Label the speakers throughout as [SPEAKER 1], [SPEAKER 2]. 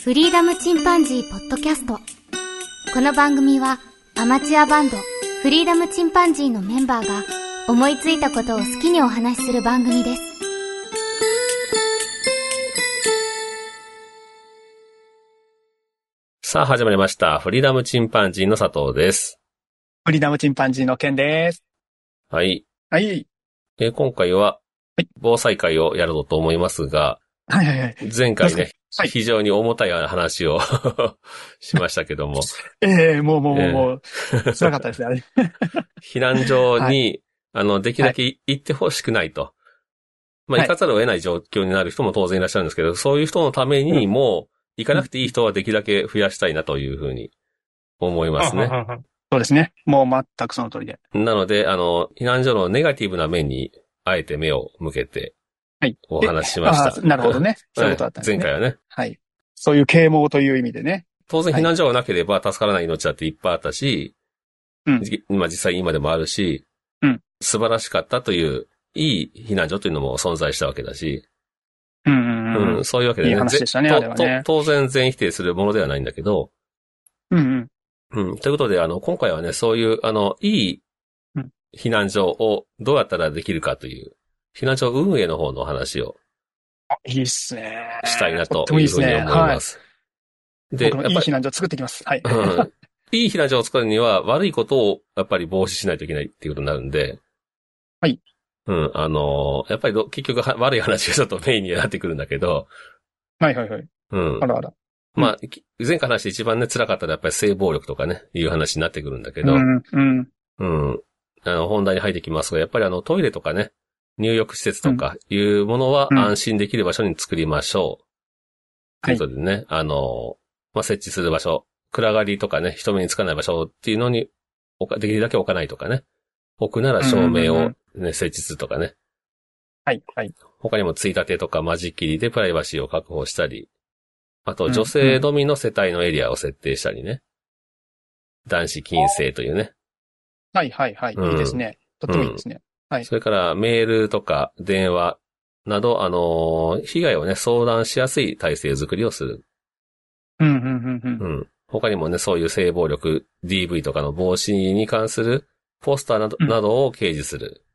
[SPEAKER 1] フリーダムチンパンジーポッドキャスト。この番組はアマチュアバンドフリーダムチンパンジーのメンバーが思いついたことを好きにお話しする番組です。
[SPEAKER 2] さあ始まりました。フリーダムチンパンジーの佐藤です。
[SPEAKER 3] フリーダムチンパンジーのケンです。
[SPEAKER 2] はい。
[SPEAKER 3] はい。
[SPEAKER 2] 今回は防災会をやろうと思いますが、
[SPEAKER 3] はいはいはい。
[SPEAKER 2] 前回ね、
[SPEAKER 3] はい、
[SPEAKER 2] 非常に重たい話をしましたけども。
[SPEAKER 3] もう、辛かったですね、あれ。
[SPEAKER 2] 避難所に、できるだけ行ってほしくないと。まあ、行かざるを得ない状況になる人も当然いらっしゃるんですけど、そういう人のためにも、行かなくていい人はできるだけ増やしたいなというふうに思いますね。
[SPEAKER 3] そうですね。もう全くその通りで。
[SPEAKER 2] なので、避難所のネガティブな面に、あえて目を向けて、お話ししました。
[SPEAKER 3] なるほどね。そういうことだったんですね。
[SPEAKER 2] 前回はね。
[SPEAKER 3] はい。そういう啓蒙という意味でね。
[SPEAKER 2] 当然避難所がなければ助からない命だっていっぱいあったし、まあ実際今でもあるし、素晴らしかったという、いい避難所というのも存在したわけだし、そういうわけでね。
[SPEAKER 3] いい話でしたね、あれはね。
[SPEAKER 2] 当然全否定するものではないんだけど、ということで、今回はね、そういう、いい避難所をどうやったらできるかという、避難所運営の方の話を。
[SPEAKER 3] いいっすね。
[SPEAKER 2] したいなというふうに思います。
[SPEAKER 3] で、僕もいい避難所を作ってきます。はい。
[SPEAKER 2] いい避難所を作るには悪いことをやっぱり防止しないといけないっていうことになるんで。
[SPEAKER 3] はい。
[SPEAKER 2] やっぱり結局悪い話がちょっとメインになってくるんだけど。
[SPEAKER 3] はい。あら。
[SPEAKER 2] まあ、前回話して一番ね、辛かったのはやっぱり性暴力とかね、いう話になってくるんだけど。本題に入ってきますが、やっぱりトイレとかね、入浴施設とかいうものは安心できる場所に作りましょう。ということでね、設置する場所、暗がりとかね、人目につかない場所っていうのに、できるだけ置かないとかね。置くなら照明をね、設置するとかね。
[SPEAKER 3] はい。
[SPEAKER 2] 他にもついたてとか間仕切りでプライバシーを確保したり、あと女性のみの世帯のエリアを設定したりね。男子禁制というね。
[SPEAKER 3] はい。いいですね。とってもいいですね。はい。
[SPEAKER 2] それからメールとか電話など、被害をね、相談しやすい体制づくりをする。他にもね、そういう性暴力、DV とかの防止に関するポスターなどを掲示する。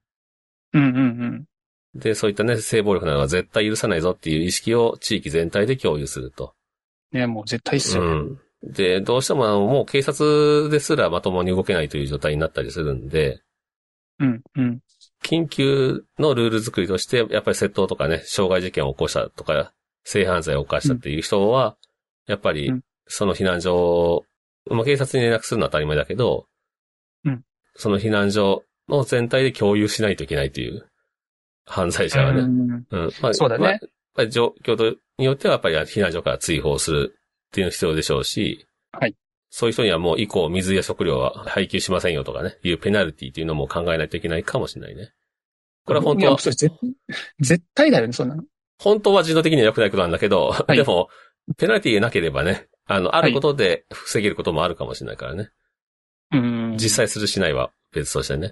[SPEAKER 2] で、そういったね、性暴力などは絶対許さないぞっていう意識を地域全体で共有すると。
[SPEAKER 3] ね、もう絶対っすよね。
[SPEAKER 2] で、どうしてももう警察ですらまともに動けないという状態になったりするんで、緊急のルール作りとして、やっぱり窃盗とかね、傷害事件を起こしたとか、性犯罪を犯したっていう人は、やっぱり、その避難所を、警察に連絡するのは当たり前だけど、その避難所の全体で共有しないといけないという、犯罪者はね。
[SPEAKER 3] そうだね。
[SPEAKER 2] やっぱり状況によっては、やっぱり避難所から追放するっていうの必要でしょうし、そういう人にはもう以降水や食料は配給しませんよとかね、いうペナルティっていうのも考えないといけないかもしれないね。これは本当は。
[SPEAKER 3] 絶対だよね、そんなの。
[SPEAKER 2] 本当は人道的には良くないことなんだけど、でも、ペナルティがなければね、あることで防げることもあるかもしれないからね。実際するしないは別としてね。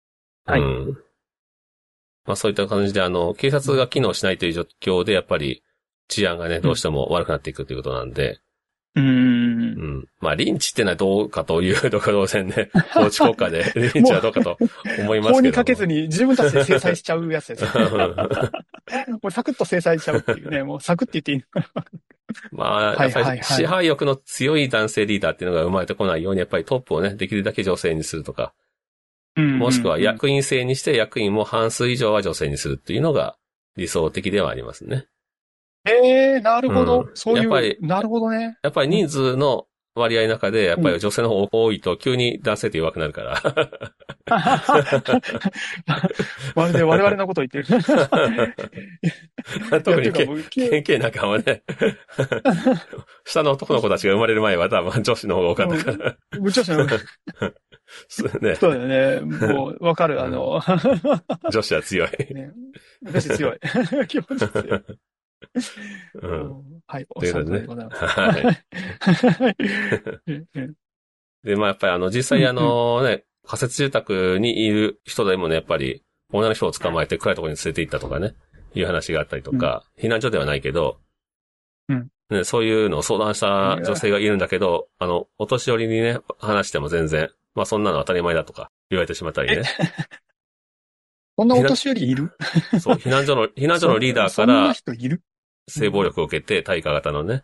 [SPEAKER 2] まあそういった感じで、警察が機能しないという状況で、やっぱり治安がね、どうしても悪くなっていくということなんで、まあ、リンチってのはどうかというところでね、法治国家でリンチはどうかと思いますけど。
[SPEAKER 3] 法にかけずに自分たちで制裁しちゃうやつですよ。もうサクッと制裁しちゃうっていうね、もうサクッって言っていいのかな。
[SPEAKER 2] まあ、やっぱり支配欲の強い男性リーダーっていうのが生まれてこないように、やっぱりトップをね、できるだけ女性にするとか、もしくは役員制にして役員も半数以上は女性にするっていうのが理想的ではありますね。
[SPEAKER 3] なるほど。そういう、なるほどね。
[SPEAKER 2] やっぱり人数の割合の中で、やっぱり女性の方が多いと急に男性って弱くなるから。
[SPEAKER 3] まるで我々のことを言ってる。
[SPEAKER 2] 特に県警なんかはね、下の男の子たちが生まれる前は多分女子の方が多かったから。
[SPEAKER 3] 女子の方が。そうだよね。もう、わかる、
[SPEAKER 2] 女子は強い。
[SPEAKER 3] 女子強い。気持ち強い。はい、お参考でございます。
[SPEAKER 2] で、まあやっぱり実際仮設住宅にいる人でもね、やっぱり女の人を捕まえて暗いところに連れて行ったとかね、いう話があったりとか、避難所ではないけど、 ね、そういうのを相談した女性がいるんだけど、お年寄りにね、話しても全然、まあそんなの当たり前だとか言われてしまったりね。
[SPEAKER 3] そんなお年寄りいる？
[SPEAKER 2] そう、避難所のリーダーか
[SPEAKER 3] そんな
[SPEAKER 2] ら、
[SPEAKER 3] 人いる？
[SPEAKER 2] 性暴力を受けて、対価型のね。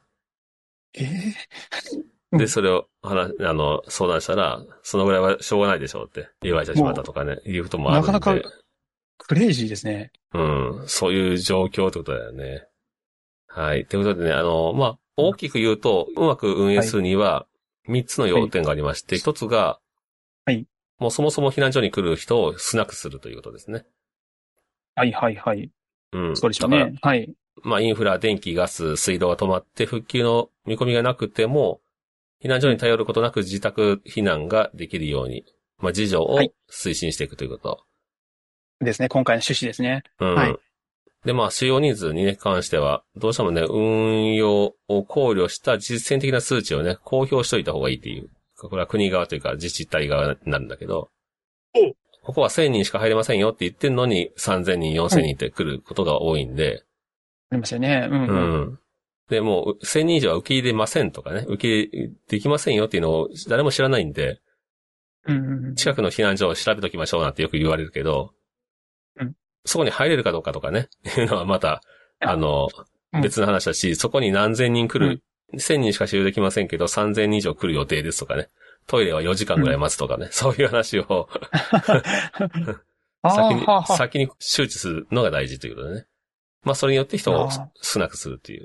[SPEAKER 2] で、それを相談したら、そのぐらいはしょうがないでしょうって言われてしまったとかね、いうこともあるんで。
[SPEAKER 3] なかなか、クレイジーですね。
[SPEAKER 2] うん、そういう状況ってことだよね。はい。ということでね、まあ、大きく言うと、うまく運営するには、3つの要点がありまして、1つが、
[SPEAKER 3] はい。
[SPEAKER 2] もうそもそも避難所に来る人を少なくするということですね。
[SPEAKER 3] はいはいはい。
[SPEAKER 2] うん。
[SPEAKER 3] そうでしょうね。はい。
[SPEAKER 2] まあ、インフラ、電気、ガス、水道が止まって復旧の見込みがなくても、避難所に頼ることなく自宅避難ができるように、まあ、自助を推進していくということ。
[SPEAKER 3] ですね。今回の趣旨ですね。
[SPEAKER 2] うん。
[SPEAKER 3] はい。
[SPEAKER 2] で、まあ、使用人数にね、関しては、どうしてもね、運用を考慮した実践的な数値をね、公表しといた方がいいっていう。これは国側というか自治体側になるんだけど、ここは1000人しか入れませんよって言ってんのに3000人、4000人って来ることが多いんで。
[SPEAKER 3] ありますよね。うん、
[SPEAKER 2] うん。で、もう1000人以上は受け入れませんとかね、受け入れできませんよっていうのを誰も知らないんで、近くの避難所を調べときましょうなんてよく言われるけど、そこに入れるかどうかとかね、いうのはまた、別の話だし、そこに何千人来る、1000人しか使用できませんけど、3000人以上来る予定ですとかね、トイレは4時間ぐらい待つとかね、そういう話を先に周知するのが大事ということでね。まあ、それによって人を少なくするっていう。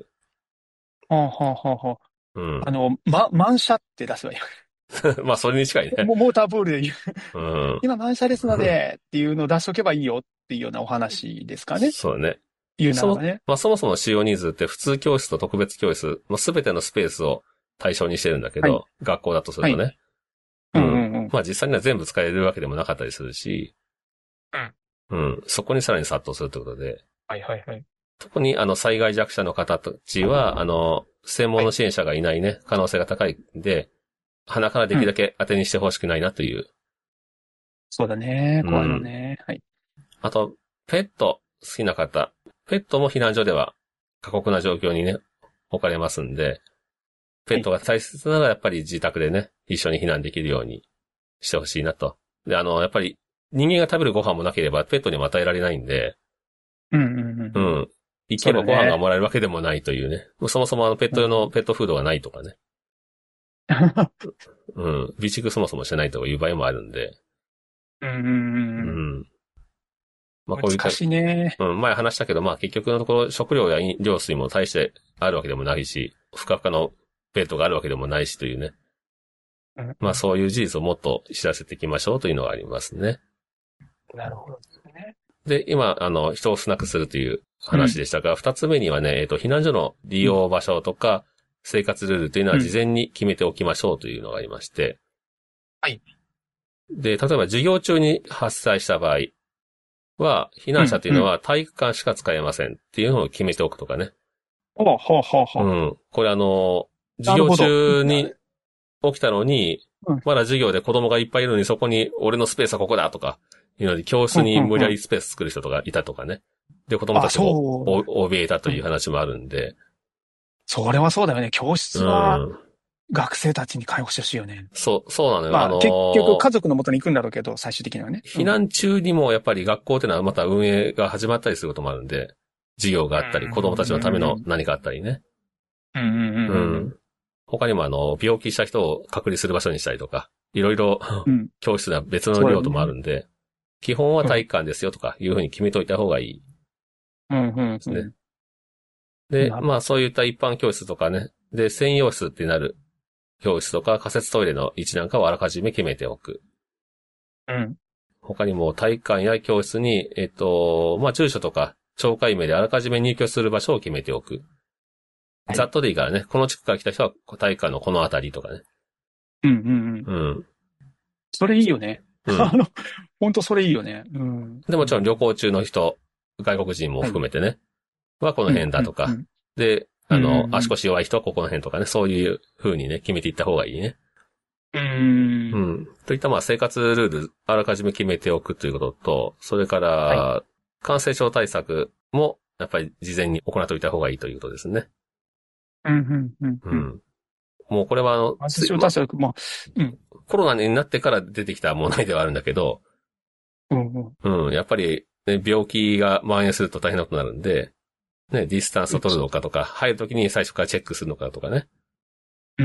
[SPEAKER 3] うん。満車って出せばいい。
[SPEAKER 2] まあ、それに近いね。
[SPEAKER 3] モーターボールで言う。
[SPEAKER 2] うん、
[SPEAKER 3] 今満車ですので、っていうのを出しとけばいいよっていうようなお話ですかね。
[SPEAKER 2] そうね。
[SPEAKER 3] 言うならばね。
[SPEAKER 2] まあ、そもそも使用人数って普通教室と特別教室、すべてのスペースを対象にしてるんだけど、はい、学校だとするとね。はい、まあ、実際には全部使えるわけでもなかったりするし、そこにさらに殺到するということで。
[SPEAKER 3] はいはいはい。
[SPEAKER 2] 特に災害弱者の方たちは、専門の支援者がいないね、可能性が高いんで、鼻からできるだけ当てにしてほしくないなという。
[SPEAKER 3] そうだね。怖いよね。はい。
[SPEAKER 2] あと、ペット好きな方。ペットも避難所では過酷な状況にね、置かれますんで、ペットが大切ならやっぱり自宅でね、一緒に避難できるようにしてほしいなと。で、やっぱり人間が食べるご飯もなければペットにも与えられないんで、行けばご飯がもらえるわけでもないというね。そもそもペット用のペットフードがないとかね。備蓄そもそもしてないとかいう場合もあるんで。まあこういう
[SPEAKER 3] 難しいね。
[SPEAKER 2] 前話したけど、まあ結局のところ食料や飲料水も大してあるわけでもないし、ふかふかのペットがあるわけでもないしというね。まあそういう事実をもっと知らせていきましょうというのがありますね。
[SPEAKER 3] なるほどね。
[SPEAKER 2] で、今、人を少なくするという話でしたが、二つ目にはね、避難所の利用場所とか、生活ルールというのは事前に決めておきましょうというのがありまして。
[SPEAKER 3] はい。
[SPEAKER 2] で、例えば授業中に発災した場合は、避難者というのは体育館しか使えませんっていうのを決めておくとかね。これ授業中に起きたのに、まだ授業で子供がいっぱいいるのにそこに俺のスペースはここだとか、いうので教室に無理やりスペース作る人とかいたとかね。で、子供たちも怯えたという話もあるんで。
[SPEAKER 3] それはそうだよね。教室は学生たちに介護してほしいよね。
[SPEAKER 2] そうなのよ。
[SPEAKER 3] まあ、結局家族の元に行くんだろうけど、最終的にはね。
[SPEAKER 2] 避難中にもやっぱり学校っていうのはまた運営が始まったりすることもあるんで、授業があったり、子供たちのための何かあったりね。他にも病気した人を隔離する場所にしたりとか、いろいろ教室では別の用途もあるんで、基本は体育館ですよとかいうふうに決めといた方がいい。ですね。で、まあそういった一般教室とかね、で、専用室ってなる教室とか仮設トイレの位置なんかをあらかじめ決めておく。他にも体育館や教室に、まあ住所とか町会名であらかじめ入居する場所を決めておく。ざっとでいいからね、この地区から来た人は体育館のこの辺りとかね。
[SPEAKER 3] それいいよね。本当それいいよね。
[SPEAKER 2] で、もちろん旅行中の人、外国人も含めてね、はこの辺だとか、で、足腰弱い人はここの辺とかね、そういう風にね、決めていった方がいいね。といったまあ生活ルール、あらかじめ決めておくということと、それから、感染症対策も、やっぱり事前に行っておいた方がいいということですね。
[SPEAKER 3] うん、うん、
[SPEAKER 2] うん。もうこれは
[SPEAKER 3] 私も確かに、まあ、うん。
[SPEAKER 2] コロナになってから出てきた問題ではあるんだけど、
[SPEAKER 3] うんうん。
[SPEAKER 2] うん、やっぱり、ね、病気が蔓延すると大変なことになるんで、ね、ディスタンスを取るのかとか、入るときに最初からチェックするのかとかね。
[SPEAKER 3] うん。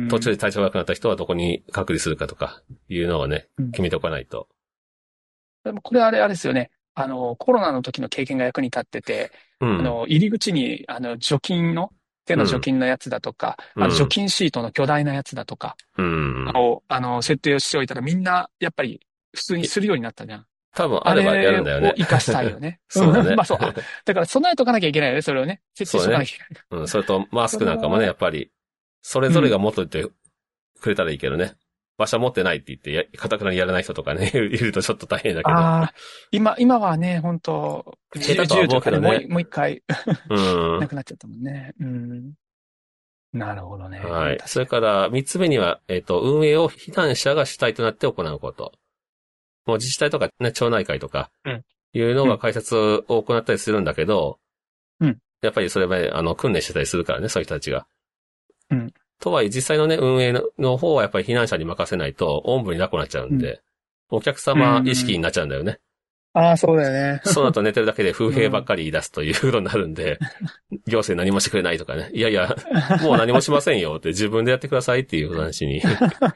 [SPEAKER 2] 途中で体調が悪くなった人はどこに隔離するかとか、いうのをね、決めておかないと。
[SPEAKER 3] でもこれあれですよね。コロナの時の経験が役に立ってて、
[SPEAKER 2] うん。
[SPEAKER 3] 入り口に、除菌の、手の除菌のやつだとか、除菌シートの巨大なやつだとか
[SPEAKER 2] うん。
[SPEAKER 3] を、設定をしておいたらみんな、やっぱり、普通にするようになったじゃん。
[SPEAKER 2] 多分あ
[SPEAKER 3] あ
[SPEAKER 2] ればやる
[SPEAKER 3] れ
[SPEAKER 2] んだよね。
[SPEAKER 3] を活かしたいよね。
[SPEAKER 2] そうだね。
[SPEAKER 3] まあそう。だから備えとかなきゃいけないよね、それをね。設置しとかなきゃいけない。
[SPEAKER 2] うん、それとマスクなんかもね、やっぱり、それぞれが持っといてくれたらいいけどね。場所持ってないって言って、かたくなにやらない人とかね、いるとちょっと大変だけど。
[SPEAKER 3] ああ、今はね、本当
[SPEAKER 2] 下手とは思うけどね。
[SPEAKER 3] もう一回
[SPEAKER 2] うん。
[SPEAKER 3] なくなっちゃったもんね。うん。なるほどね。
[SPEAKER 2] はい。それから、三つ目には、運営を避難者が主体となって行うこと。もう自治体とかね、町内会とか、いうのが開設を行ったりするんだけど、
[SPEAKER 3] うん。
[SPEAKER 2] やっぱりそれは、訓練してたりするからね、そういう人たちが。
[SPEAKER 3] うん。
[SPEAKER 2] とはいえ、実際のね、運営の方はやっぱり避難者に任せないと、おんぶになくなっちゃうんで、お客様意識になっちゃうんだよね。
[SPEAKER 3] ああ、そうだよね。
[SPEAKER 2] そうなると寝てるだけで風評ばっかり言い出すということになるんで、行政何もしてくれないとかね。いやいや、もう何もしませんよって自分でやってくださいっていう話に。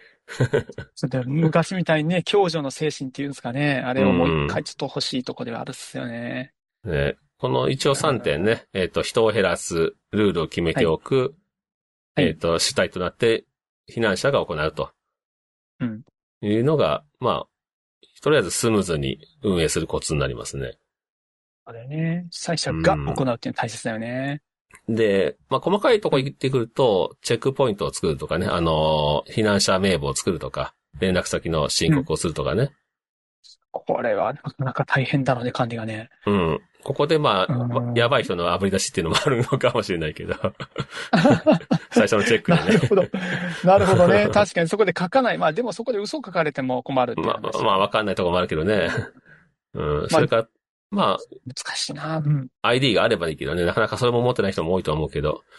[SPEAKER 3] 昔みたいにね、共助の精神っていうんですかね。あれをもう一回ちょっと欲しいとこではあるっすよね。
[SPEAKER 2] ね、この一応3点ね、人を減らすルールを決めておく、主体となって避難者が行うと。いうのが、まあ、とりあえずスムーズに運営するコツになりますね。
[SPEAKER 3] そうだよね。主催者が行うっていうのは大切だよね。
[SPEAKER 2] で、まあ、細かいところ言ってくると、チェックポイントを作るとかね、避難者名簿を作るとか、連絡先の申告をするとかね。
[SPEAKER 3] これはなかなか大変だろうね、管理がね。
[SPEAKER 2] うん。ここでまあ、やばい人の炙り出しっていうのもあるのかもしれないけど。最初のチェックでね。
[SPEAKER 3] なるほど。なるほどね。確かにそこで書かない。まあでもそこで嘘書かれても困るって
[SPEAKER 2] まあ、わかんないところもあるけどね。うん。それから、まあ、
[SPEAKER 3] 難しいな。うん。
[SPEAKER 2] ID があればいいけどね、なかなかそれも持ってない人も多いと思うけど。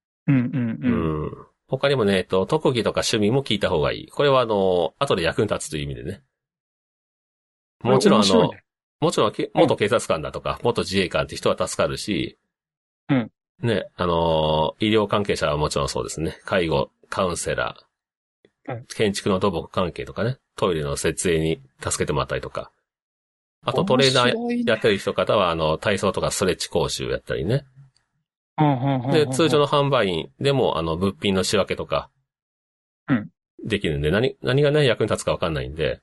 [SPEAKER 2] 他にもね、特技とか趣味も聞いた方がいい。これは後で役に立つという意味でね。もちろんもちろん元警察官だとか、元自衛官って人は助かるし、ね、医療関係者はもちろんそうですね。介護、カウンセラー、建築の土木関係とかね、トイレの設営に助けてもらったりとか。あとトレーナーやってる人方は、体操とかストレッチ講習やったりね。で、通常の販売員でも、物品の仕分けとか、できるんで、何がね、役に立つかわかんないんで、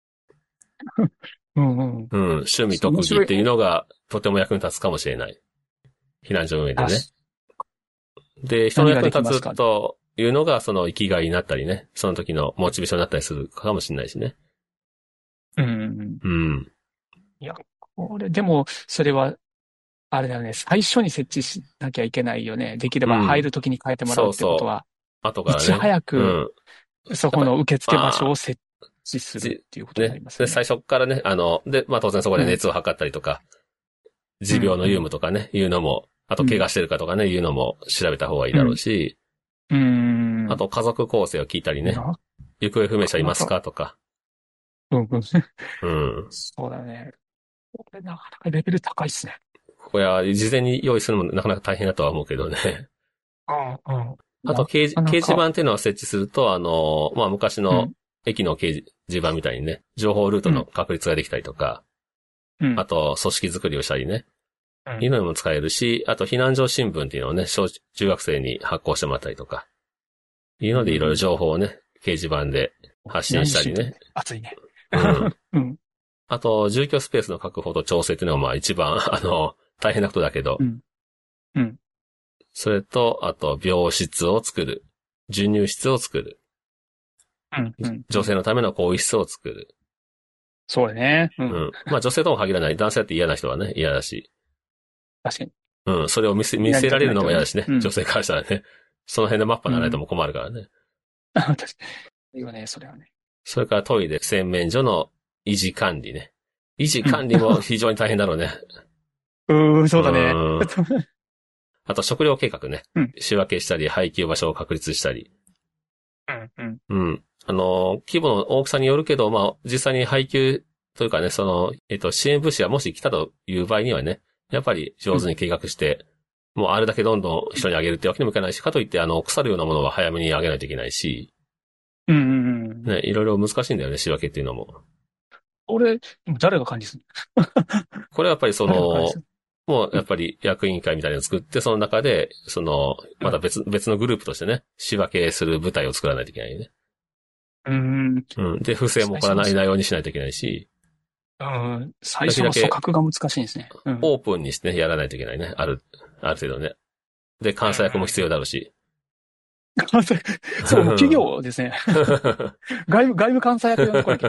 [SPEAKER 2] 趣味特技っていうのが、とても役に立つかもしれない。避難所運営でね。で、人の役に立つというのが、その生きがいになったりね、その時のモチベーションになったりするかもしれないしね。
[SPEAKER 3] いや、これ、でも、それは、あれだよね、最初に設置しなきゃいけないよね。できれば入るときに変えてもらうってことは、
[SPEAKER 2] 後からね。
[SPEAKER 3] いち早く、そこの受付場所を設置するっていうことになりますね。
[SPEAKER 2] で、最初からね、で、まあ当然そこで熱を測ったりとか、持病の有無とかね、いうのも、あと怪我してるかとかね、いうのも調べた方がいいだろうし、あと家族構成を聞いたりね、行方不明者いますかとか。
[SPEAKER 3] そうだね。これなかなかレベル高いっすね。
[SPEAKER 2] これは事前に用意するのもなかなか大変だとは思うけどね。あと掲示板っていうのを設置すると、まあ昔の駅の掲示板みたいにね、情報ルートの確立ができたりとか、あと組織作りをしたりね、いうのにも使えるし、あと避難所新聞っていうのをね、小中学生に発行してもらったりとか、いうのでいろいろ情報をね、掲示板で発信したりね。
[SPEAKER 3] 熱いね。
[SPEAKER 2] あと、住居スペースの確保と調整っていうのがまあ一番、大変なことだけど、それと、あと、病室を作る。授乳室を作る。女性のための更衣室を作る。
[SPEAKER 3] そうだね。
[SPEAKER 2] まあ女性とも限らない。男性って嫌な人はね、嫌だし。
[SPEAKER 3] 確かに。
[SPEAKER 2] それを見せられるのも嫌だしね。女性からしたらね。その辺でマッパならないとも困るからね。
[SPEAKER 3] 確かに。いいよね、それはね。
[SPEAKER 2] それからトイレ、洗面所の維持管理ね。維持管理も非常に大変だろうね。
[SPEAKER 3] そうだね。
[SPEAKER 2] あと食料計画ね。
[SPEAKER 3] うん。
[SPEAKER 2] 仕分けしたり、配給場所を確立したり。
[SPEAKER 3] うんうん。
[SPEAKER 2] うん。規模の大きさによるけど、まあ、実際に配給というかね、支援物資がもし来たという場合にはね、やっぱり上手に計画して、もうあれだけどんどん人にあげるってわけにもいかないし、かといって腐るようなものは早めにあげないといけないし、
[SPEAKER 3] うんうんうん。
[SPEAKER 2] ね、いろいろ難しいんだよね、仕分けっていうのも。
[SPEAKER 3] 俺、誰が管理する
[SPEAKER 2] これはやっぱり
[SPEAKER 3] 誰が管理する
[SPEAKER 2] もうやっぱり役員会みたいなのを作って、その中で、また別のグループとしてね、仕分けする部隊を作らないといけないね。
[SPEAKER 3] うん。
[SPEAKER 2] で、不正も起こらないようにしないといけないし、
[SPEAKER 3] うん。最初の組閣が難しいんですね。うん。
[SPEAKER 2] オープンにしてね、やらないといけないね。ある程度ね。で、監査役も必要だろうし。
[SPEAKER 3] そう、もう企業ですね。外部監査役用のこれ。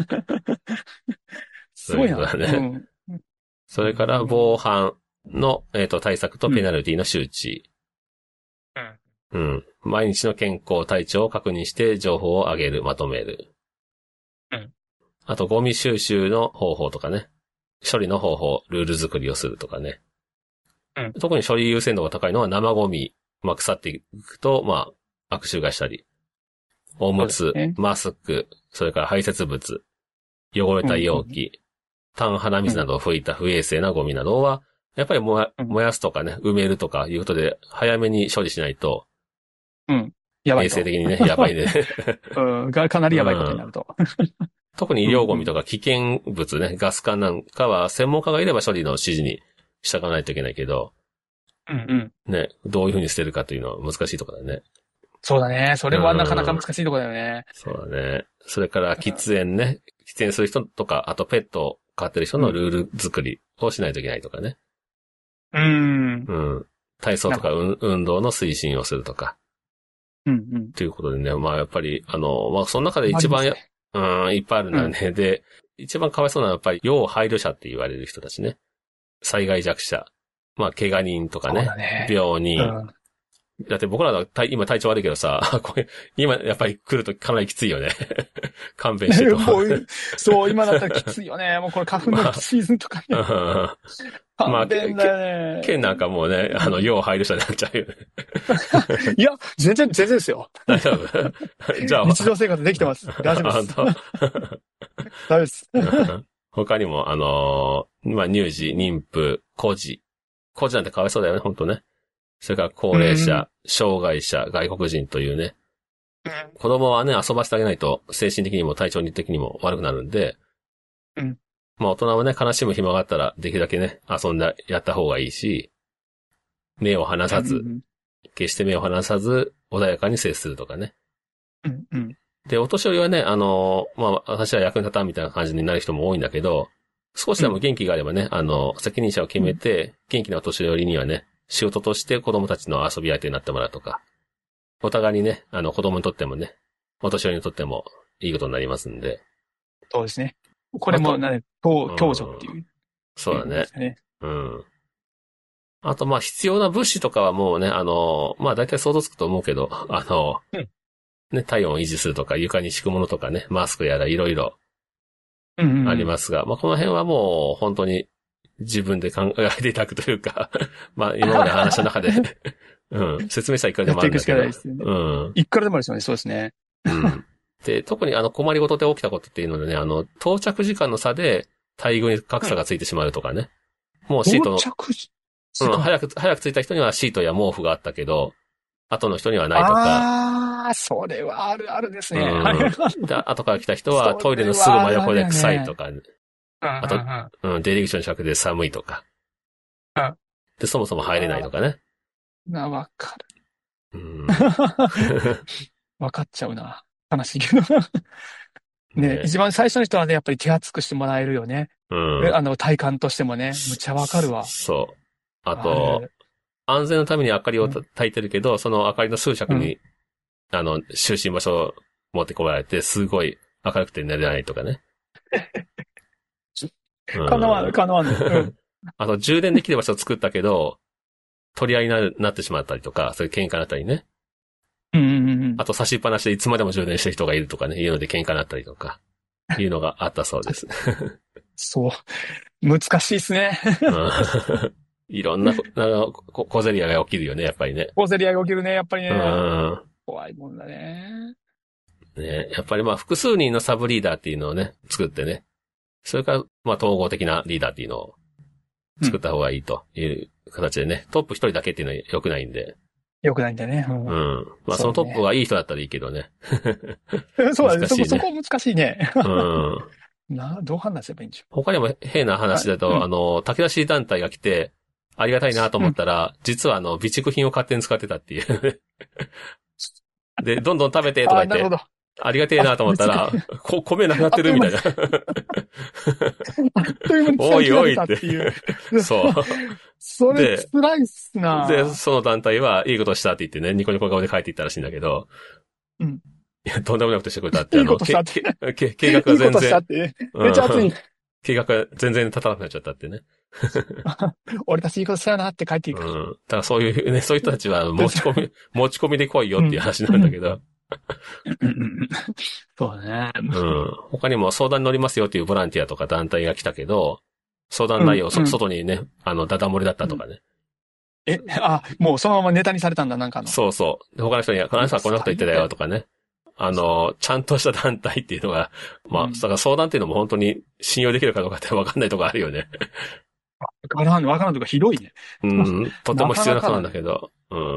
[SPEAKER 3] すごいな。
[SPEAKER 2] そういうことだね。それから、防犯の、対策とペナルティの周知。うん。毎日の健康体調を確認して情報を上げる、まとめる。
[SPEAKER 3] うん。
[SPEAKER 2] あと、ゴミ収集の方法とかね。処理の方法、ルール作りをするとかね。
[SPEAKER 3] うん。
[SPEAKER 2] 特に処理優先度が高いのは生ゴミ、腐っていくと、悪臭がしたり。おむつ、マスク、それから排泄物、汚れた容器、炭鼻水などを拭いた不衛生なゴミなどは、やっぱり燃やすとかね、埋めるとかいうことで、早めに処理しないと、
[SPEAKER 3] うん。やばい。
[SPEAKER 2] 衛生的にね、やばいね。
[SPEAKER 3] かなりやばいことになると。
[SPEAKER 2] 特に医療ゴミとか危険物ね、ガス管なんかは専門家がいれば処理の指示に従わないといけないけど、ね、どういうふうに捨てるかというのは難しいところだね。
[SPEAKER 3] そうだね。それはなかなか難しいところだよね。
[SPEAKER 2] そうだね。それから喫煙ね。喫煙する人とか、あとペットを飼ってる人のルール作りをしないといけないとかね。体操とか運動の推進をするとか。ということでね、やっぱり、その中で一番いっぱいあるんだよね。で、一番かわいそうなのはやっぱり、要配慮者って言われる人たちね。災害弱者。怪我人とかね。病人。だって僕らは今体調悪いけどさ、今やっぱり来るとかなりきついよね。勘弁してと。
[SPEAKER 3] そう、今だったらきついよね。もうこれ花粉のシーズンとかね。勘弁だよね。
[SPEAKER 2] 県なんかもうね、要配慮者になっちゃうよね。
[SPEAKER 3] いや、全然ですよ。
[SPEAKER 2] 大丈夫。じゃあ。
[SPEAKER 3] 日常生活できてます。大丈夫です。大丈夫です。
[SPEAKER 2] 他にも、乳児、妊婦、孤児なんてかわいそうだよね、ほんとね。それから高齢者、障害者、外国人というね。子供はね、遊ばせてあげないと精神的にも体調的にも悪くなるんで。大人はね、悲しむ暇があったらできるだけね、やった方がいいし、目を離さず、決して目を離さず、穏やかに接するとかね。で、お年寄りはね、私は役に立たんみたいな感じになる人も多いんだけど、少しでも元気があればね、責任者を決めて、元気なお年寄りにはね、仕事として子供たちの遊び相手になってもらうとか、お互いにね、子供にとってもね、お年寄りにとってもいいことになりますんで。
[SPEAKER 3] そうですね。これも共助っていう。
[SPEAKER 2] そうだね。あと、必要な物資とかはもうね、大体想像つくと思うけど、ね、体温を維持するとか、床に敷くものとかね、マスクやらいろいろありますが、この辺はもう本当に自分で考えていただくというか、今まで話した中で、説明したらいくらでもあるんだけど。
[SPEAKER 3] いくらでもあるですよね、そうですね。
[SPEAKER 2] で、特に困りごとで起きたことっていうのでね、到着時間の差で待遇に格差がついてしまうとかね。もうシートの、早く着いた人にはシートや毛布があったけど、後の人にはないとか。
[SPEAKER 3] それはあるですね。
[SPEAKER 2] 後から来た人はトイレのすぐ真横で臭いとか、あと、出入り口の近くで寒いとか。で、そもそも入れないとかね。
[SPEAKER 3] わかる。わかっちゃうな。悲しいけど。ね、一番最初の人はね、やっぱり手厚くしてもらえるよね。体感としてもね、むちゃわかるわ。
[SPEAKER 2] そう。あと、安全のために明かりを焚いてるけど、その明かりの数尺に、就寝場所を持ってこられて、すごい明るくて寝れないとかね。
[SPEAKER 3] かなわぬ。
[SPEAKER 2] あと、充電できる場所を作ったけど、取り合いになってしまったりとか、そういう喧嘩になったりね。あと、差しっぱなしでいつまでも充電してる人がいるとかね、いうので喧嘩になったりとか、いうのがあったそうです。
[SPEAKER 3] そう。難しいですね。
[SPEAKER 2] いろんな、小競り合いが起きるよね、やっぱりね。
[SPEAKER 3] 小競り合いが起きるね、やっぱりね。怖いもんだね。
[SPEAKER 2] ね、やっぱり複数人のサブリーダーっていうのをね、作ってね。それから、統合的なリーダーっていうのを作った方がいいという形でね、トップ一人だけっていうのは良くないんで。
[SPEAKER 3] 良くないんだね。
[SPEAKER 2] そのトップがいい人だったらいいけどね。
[SPEAKER 3] そうだね。そこ難しいね。
[SPEAKER 2] うん。
[SPEAKER 3] どう判断すればいいんでしょう。
[SPEAKER 2] 他にも変な話だと、炊き出し団体が来て、ありがたいなと思ったら、実は備蓄品を勝手に使ってたっていう。で、どんどん食べてとか言って、ありがてえなと思ったら、米なくなってるみたいな。おいおいって。そう。
[SPEAKER 3] それ辛いっすな。
[SPEAKER 2] で、その団体はいいことしたって言ってね、ニコニコ顔で帰っていったらしいんだけど。
[SPEAKER 3] うん。
[SPEAKER 2] いや、とんでもなくてしてくれたって。
[SPEAKER 3] いいことしたって。
[SPEAKER 2] 計画が全然。いいこと
[SPEAKER 3] したって。めっちゃ熱い。
[SPEAKER 2] 計画が全然立たなくなっちゃったってね。
[SPEAKER 3] 俺たちいいことしたよなって帰っていく。
[SPEAKER 2] だからそういうね、そういう人たちは持ち込みで来いよっていう話なんだけど。
[SPEAKER 3] そうだね。
[SPEAKER 2] 他にも相談に乗りますよっていうボランティアとか団体が来たけど、相談内容、外にね、ダダ漏れだったとかね。
[SPEAKER 3] もうそのままネタにされたんだ、なんかの。
[SPEAKER 2] そうそう。で他の人に、あなたはこんなこと言ってたよとかね。ちゃんとした団体っていうのが、だから相談っていうのも本当に信用できるかどうかって分かんないとこあるよね。
[SPEAKER 3] わからんとかひどいね。
[SPEAKER 2] とても必要なことなんだけど。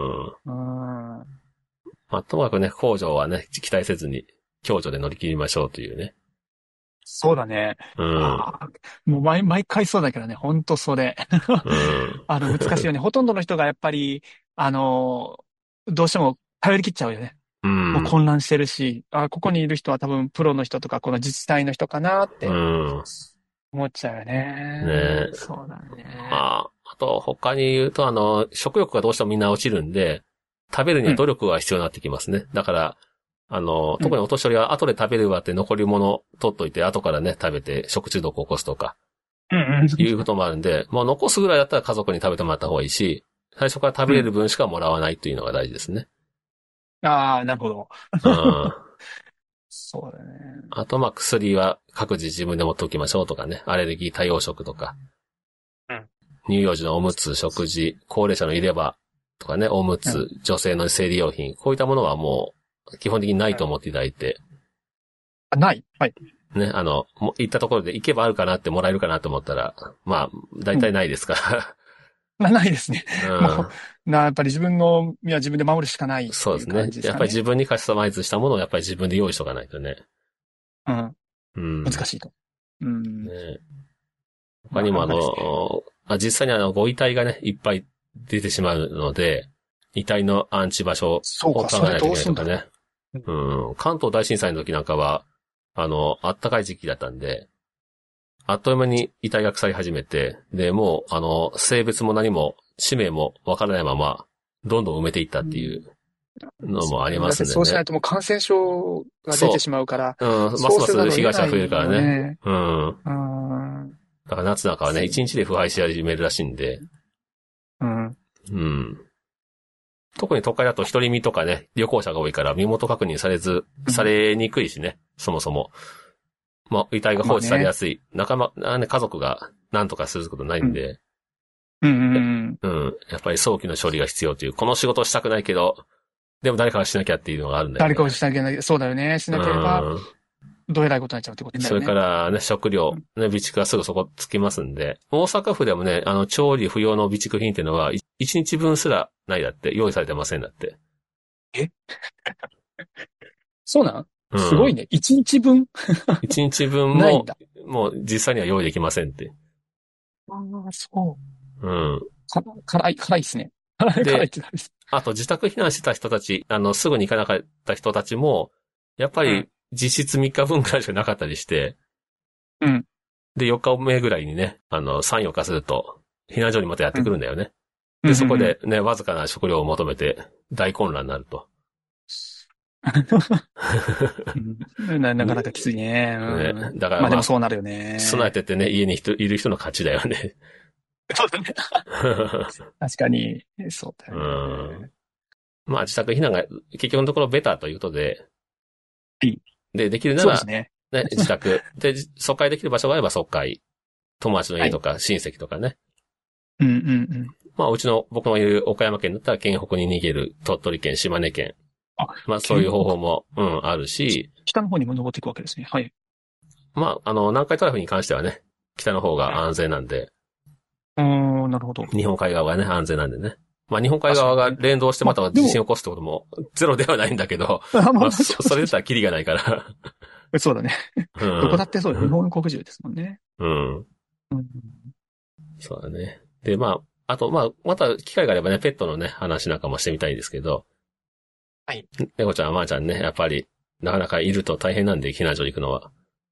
[SPEAKER 2] ともかくね、工場はね、期待せずに、共助で乗り切りましょうというね。
[SPEAKER 3] そうだね。もう毎回そうだけどね、ほんとそれ。難しいよね。ほとんどの人がやっぱり、どうしても頼り切っちゃうよね。もう混乱してるし、ここにいる人は多分プロの人とか、この自治体の人かなって、思っちゃうよね。そうだね。
[SPEAKER 2] あと、他に言うと、食欲がどうしてもみんな落ちるんで、食べるには努力が必要になってきますね。だから、特にお年寄りは後で食べるわって残り物取っといて、後からね、食べて食中毒を起こすとか、いうこともあるんで、もう残すぐらいだったら家族に食べてもらった方がいいし、最初から食べれる分しかもらわないというのが大事ですね。
[SPEAKER 3] なるほど。そうだね。
[SPEAKER 2] あと、薬は各自自分で持っておきましょうとかね、アレルギー対応食とか、乳幼児のおむつ、食事、高齢者の入れ歯とかね、おむつ、女性の生理用品、こういったものはもう、基本的にないと思っていただいて。
[SPEAKER 3] ない。はい。
[SPEAKER 2] ね、行ったところで行けばあるかなってもらえるかなと思ったら、大体ないですから。
[SPEAKER 3] ないですね。やっぱり自分の身は自分で守るしかないっていう
[SPEAKER 2] そうですね。やっぱり自分にカスタマイズしたものをやっぱり自分で用意しとかないとね。難
[SPEAKER 3] しいと。
[SPEAKER 2] ね、他にも実際にご遺体がね、いっぱい出てしまうので、遺体の安置場所を考えないといけないとかね。関東大震災の時なんかは、あったかい時期だったんで、あっという間に遺体が腐り始めて、で、もう、性別も何も、氏名もわからないまま、どんどん埋めていったっていうのもありますんでね。
[SPEAKER 3] そうしないともう感染症が出てしまうから。
[SPEAKER 2] ますます被害者が増えるからね。だから夏なんかはね、1日で腐敗し始めるらしいんで。特に都会だと一人身とかね、旅行者が多いから身元確認されにくいしね、そもそも。遺体が放置されやすい。家族が何とかすることないんで。やっぱり早期の処理が必要という、この仕事したくないけど、でも誰かがしなきゃっていうのがあるんだよね。
[SPEAKER 3] 誰かがしなきゃそうだよね。しなければ、どえらいことになっちゃうってことだよね。
[SPEAKER 2] それからね、食料、備蓄がすぐそこつきますんで、大阪府でもね、調理不要の備蓄品っていうのは、1日分すらないだって、用意されてませんだって。
[SPEAKER 3] そうなんすごいね。1日分
[SPEAKER 2] ?1 日分も、もう実際には用意できませんって。
[SPEAKER 3] そう。辛いっすね。辛いってなる。
[SPEAKER 2] あと自宅避難してた人たち、すぐに行かなかった人たちも、やっぱり実質3日分くらいしかなかったりして、で、4日目ぐらいにね、3、4日すると、避難所にまたやってくるんだよね。で、そこでね、わずかな食料を求めて大混乱になると。
[SPEAKER 3] なかなかきついね。
[SPEAKER 2] だから
[SPEAKER 3] でもそうなるよね。
[SPEAKER 2] 備えてってね、家にいる人の勝ちだよね。
[SPEAKER 3] そうだね。確かに、そうだよね。
[SPEAKER 2] 自宅避難が結局のところベターということで、で、できるなら、ね、自宅。で、疎開できる場所があれば疎開。友達の家とか親戚とかね。
[SPEAKER 3] うんうんうん。
[SPEAKER 2] まあ、僕のいる岡山県だったら県北に逃げる鳥取県、島根県。まあ、そういう方法も、あるし。
[SPEAKER 3] 北の方にも登っていくわけですね。はい。
[SPEAKER 2] まあ、南海トラフに関してはね、北の方が安全なんで。
[SPEAKER 3] なるほど。
[SPEAKER 2] 日本海側がね、安全なんでね。まあ、日本海側が連動してまた地震を起こすってこともゼロではないんだけど、まあ、それだったらキリがないから。
[SPEAKER 3] そうだね。どこだってそうだ。日本国中ですもんね。
[SPEAKER 2] うん。そうだね。で、まあ、あと、まあ、また機会があればね、ペットのね、話なんかもしてみたいんですけど。
[SPEAKER 3] はい。
[SPEAKER 2] 猫ちゃん、まーちゃんね、やっぱり、なかなかいると大変なんで、避難所に行くのは。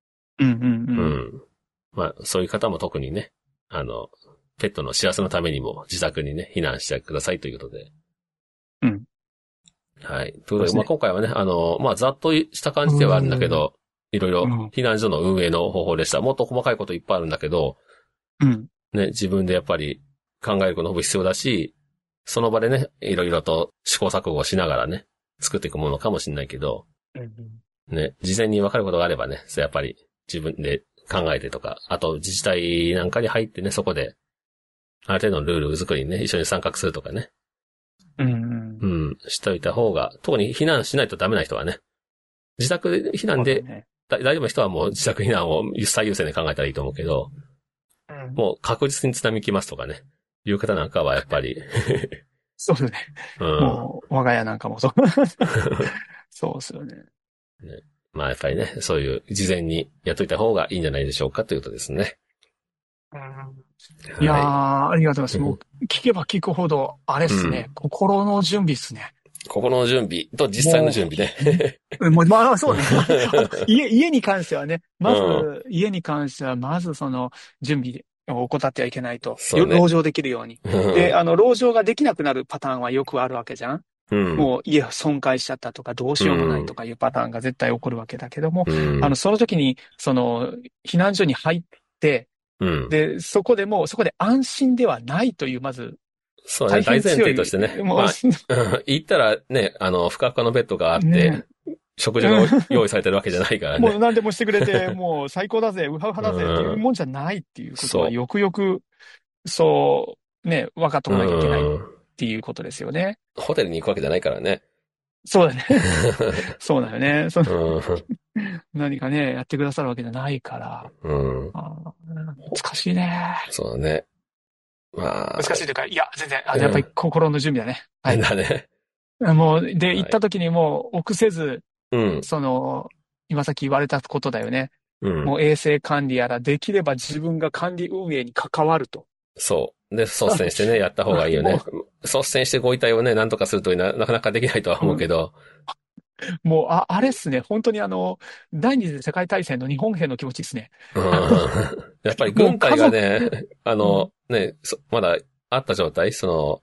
[SPEAKER 2] まあ、そういう方も特にね、ペットの幸せのためにも自宅にね、避難してくださいということで。はい。ということで、まあ今回はね、まあざっとした感じではあるんだけど、いろいろ避難所の運営の方法でした。もっと細かいこといっぱいあるんだけど、ね、自分でやっぱり考えることの方が必要だし、その場でね、いろいろと試行錯誤しながらね、作っていくものかもしれないけど、ね、事前に分かることがあればね、やっぱり自分で考えてとか、あと自治体なんかに入ってね、そこで、ある程度のルール作りにね、一緒に参画するとかね。しておいた方が、特に避難しないとダメな人はね、自宅避難で、大丈夫な人はもう自宅避難を最優先で考えたらいいと思うけど、もう確実に津波来ますとかね、いう方なんかはやっぱり。
[SPEAKER 3] そうですね。もう、我が家なんかもそう。そうですよね。
[SPEAKER 2] まあやっぱりね、そういう事前にやっといた方がいいんじゃないでしょうかということですね。
[SPEAKER 3] いやー、ありがとうございます。もう聞けば聞くほど、あれっすね、心の準備っすね。
[SPEAKER 2] 心の準備と実際の準備ね。
[SPEAKER 3] まあ、そうね。家に関してはね、家に関しては、まずその、準備を怠ってはいけないと。籠城できるように。で、籠城ができなくなるパターンはよくあるわけじゃん。もう家損壊しちゃったとかどうしようもないとかいうパターンが絶対起こるわけだけども、その時に、避難所に入って、で、そこで安心ではないという、まず、
[SPEAKER 2] そうね、大前提としてね。まあ、行ったらね、ふかふかのベッドがあって、食事が用意されてるわけじゃないからね。
[SPEAKER 3] もう何でもしてくれて、もう最高だぜ、ウハウハだぜっていうもんじゃないっていうことは、よくよく、ね、分かっとかなきゃいけないっていうことですよね。
[SPEAKER 2] ホテルに行くわけじゃないからね。
[SPEAKER 3] そうだね。そうだよね。何かね、やってくださるわけじゃないから。難しいね。
[SPEAKER 2] そうだね。まあ。
[SPEAKER 3] 難しいというか、いや、全然、やっぱり心の準備だね。
[SPEAKER 2] はい。だね。
[SPEAKER 3] もう、で、行った時にもう、臆せず、今さっき言われたことだよね。もう衛生管理やら、できれば自分が管理運営に関わると。
[SPEAKER 2] そう。で、率先してね、やった方がいいよね。率先してご遺体をね、なんとかするとなかなかできないとは思うけど。
[SPEAKER 3] もう、あれっすね。本当に第二次世界大戦の日本兵の気持ちですね。
[SPEAKER 2] やっぱり軍隊がね、まだあった状態、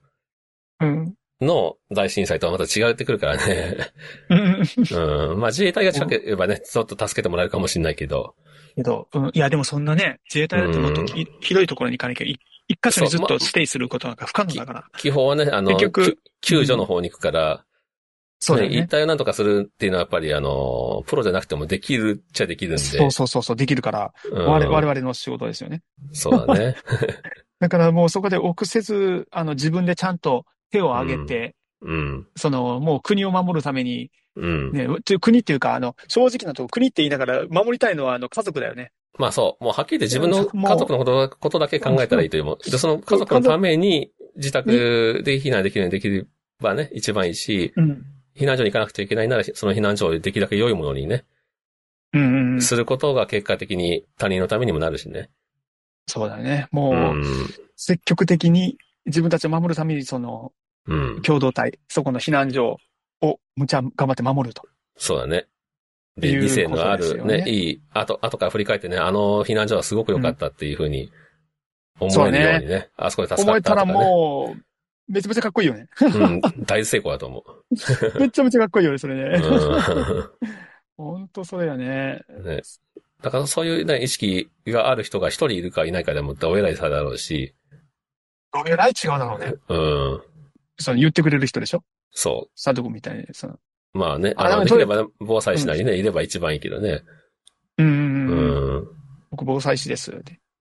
[SPEAKER 2] の大震災とはまた違ってくるからね。まあ自衛隊が近ければね、ちょっと助けてもらえるかもしれないけど。
[SPEAKER 3] いやでもそんなね、自衛隊だってもっとひどいところに行かなきゃ、一箇所にずっとステイすることなんか不可能だから。
[SPEAKER 2] 基本はね、結局、救助の方に行くから、
[SPEAKER 3] そうだね。
[SPEAKER 2] 一体をなんとかするっていうのはやっぱりプロじゃなくてもできるっちゃできるんで。
[SPEAKER 3] そう、できるから、我々の仕事ですよね。
[SPEAKER 2] そうだね。
[SPEAKER 3] だからもうそこで臆せず、自分でちゃんと手を挙げて、もう国を守るために、ね、国っていうか、正直なとこ国って言いながら守りたいのは家族だよね。
[SPEAKER 2] まあそう。もうはっきり言って自分の家族のことだけ考えたらいいというも。で、その家族のために自宅で避難できるようにできればね、一番いいし、避難所に行かなくちゃいけないなら、その避難所をできるだけ良いものにね、することが結果的に他人のためにもなるしね。
[SPEAKER 3] そうだね。もう、積極的に自分たちを守るために、共同体、そこの避難所をむちゃ頑張って守ると。
[SPEAKER 2] そうだね。で、理性のあるね、いい、後から振り返ってね、避難所はすごく良かったっていうふうに思えるようにね、あそこで助かったとかね。
[SPEAKER 3] 思えたらもう、めちゃめちゃかっこいいよね。
[SPEAKER 2] 大成功だと思
[SPEAKER 3] う。めちゃめちゃかっこいいよね、それね。ほんとそうだよね。
[SPEAKER 2] だからそういう、ね、意識がある人が一人いるかいないかでもどえらい差だろうし。
[SPEAKER 3] どえらい違うだろうね。言ってくれる人でしょ？そう。佐藤君みたいに、
[SPEAKER 2] まあね、できれば防災士なりね、いれば一番いいけどね。
[SPEAKER 3] 僕防災士ですって。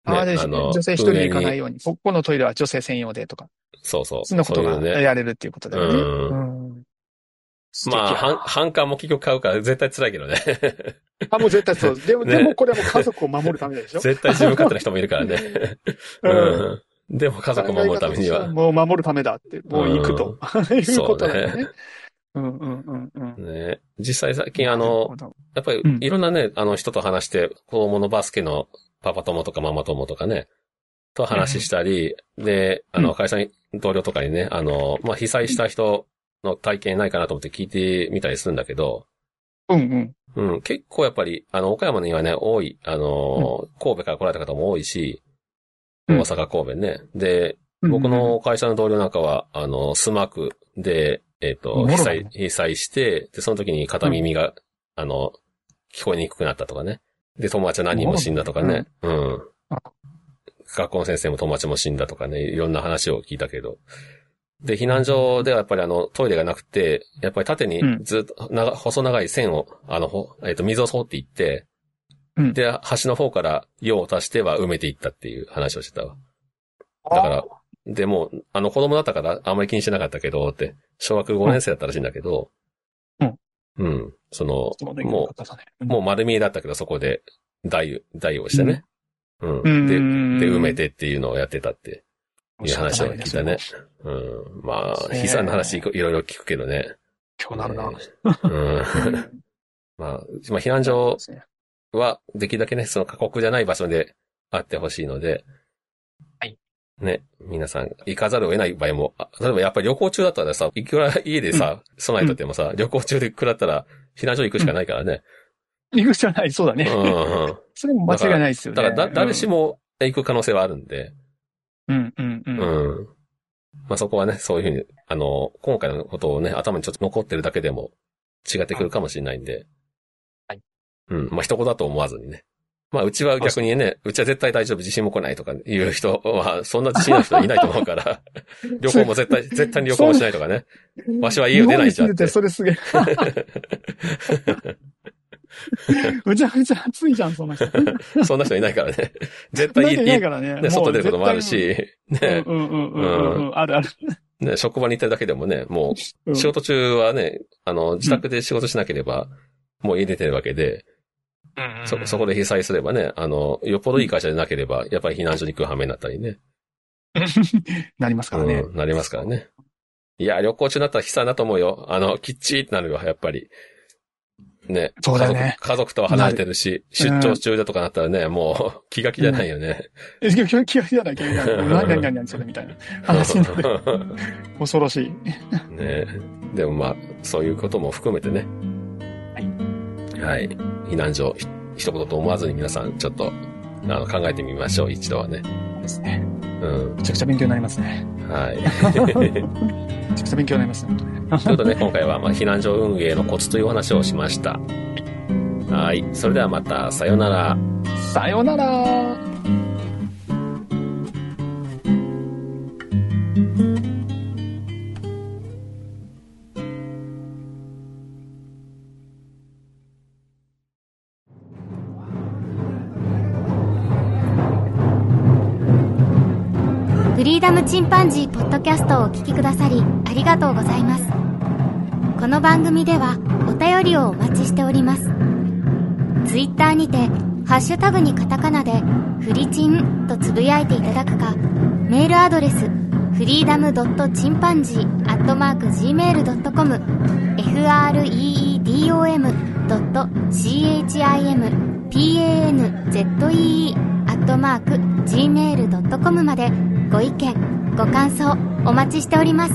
[SPEAKER 3] 女性一人で行かないように、ここのトイレは女性専用でとか。
[SPEAKER 2] そうそう。
[SPEAKER 3] そんなことがやれるっていうことだよね。
[SPEAKER 2] まあ、反感も結局買うから絶対辛いけどね。
[SPEAKER 3] もう絶対そう。でもこれはもう家族を守るためでしょ。
[SPEAKER 2] 絶対自分勝手な人もいるからね。でも家族を守るためには。
[SPEAKER 3] もう守るためだって、もう行くと。いうことだよね。
[SPEAKER 2] ね、実際最近やっぱりいろんなね、人と話して、子供のバスケのパパ友とかママ友とかね、と話したり、で、会社に同僚とかにね、まあ、被災した人の体験ないかなと思って聞いてみたりするんだけど、結構やっぱり、岡山にはね、多い、神戸から来られた方も多いし、大阪、神戸ね。で、僕の会社の同僚なんかは、スマークで、被災して、で、その時に片耳が、聞こえにくくなったとかね。で、友達は何人も死んだとかね。学校の先生も友達も死んだとかね、いろんな話を聞いたけど。で、避難所ではやっぱりトイレがなくて、やっぱり縦にずっと細長い線を、水を通っていって、で、端の方から用を足しては埋めていったっていう話をしてたわ。だから、でも、子供だったからあんまり気にしてなかったけど、って、小学5年生だったらしいんだけど、もう丸見えだったけど、そこで台をしてね。で、埋めてっていうのをやってたっていう話を聞いたね。まあ、悲惨な話いろいろ聞くけどね。
[SPEAKER 3] 今日なるな。
[SPEAKER 2] まあ、避難所はできるだけね、その過酷じゃない場所であってほしいので、ね、皆さん、行かざるを得ない場合も、例えばやっぱり旅行中だったらさ、いくら家でさ、備えとってもさ、旅行中で食らったら、避難所行くしかないからね。
[SPEAKER 3] 行くしかない、そうだね。それも間違いないですよね。
[SPEAKER 2] だから誰しも行く可能性はあるんで。まあそこはね、そういうふうに、今回のことをね、頭にちょっと残ってるだけでも違ってくるかもしれないんで。まあ一言だと思わずにね。まあ、うちは逆にね、うちは絶対大丈夫、地震も来ないとかいう人は、そんな自信の人はいないと思うから、旅行も絶対に旅行もしないとかね。わしは家を出ないじゃんって。
[SPEAKER 3] それすげえ。むちゃくちゃ暑いじゃん、そんな人。
[SPEAKER 2] そんな人いないからね。絶対いないからね。外出ることもあるし、ね。
[SPEAKER 3] あるある。
[SPEAKER 2] ね、職場に行ってるだけでもね、もう、仕事中はね、自宅で仕事しなければ、もう家出てるわけで、そこで被災すればね、よっぽどいい会社でなければ、やっぱり避難所に行く羽目になったりね。
[SPEAKER 3] なりますからね。
[SPEAKER 2] なりますからね。いや、旅行中になったら悲惨だと思うよ。きっちりってなるよ、やっぱり。ね。
[SPEAKER 3] そうだね。
[SPEAKER 2] 家族とは離れてるし、出張中だとかなったらね、もう、気が気じゃないよね。
[SPEAKER 3] 気が気じゃない、何それみたいな話になる。恐ろしい。
[SPEAKER 2] ね。でもまあ、そういうことも含めてね。はい。避難所、一言と思わずに皆さん、ちょっと、考えてみましょう、一度はね。
[SPEAKER 3] そうですね。めちゃくちゃ勉強になりますね。
[SPEAKER 2] はい。
[SPEAKER 3] めちゃくちゃ勉強になりますね、本当ね。
[SPEAKER 2] ということで、今回は、避難所運営のコツというお話をしました。はい。それではまた、さよなら。
[SPEAKER 3] さよなら。
[SPEAKER 1] フリーダムチンパンジーポッドキャストをお聞きくださりありがとうございます。この番組ではお便りをお待ちしております。ツイッターにてハッシュタグにカタカナでフリチンとつぶやいていただくか、メールアドレスフリーダムドットチンパンジー@gmail.com freedomchimpanzee@gmail.com までご意見、ご感想お待ちしております。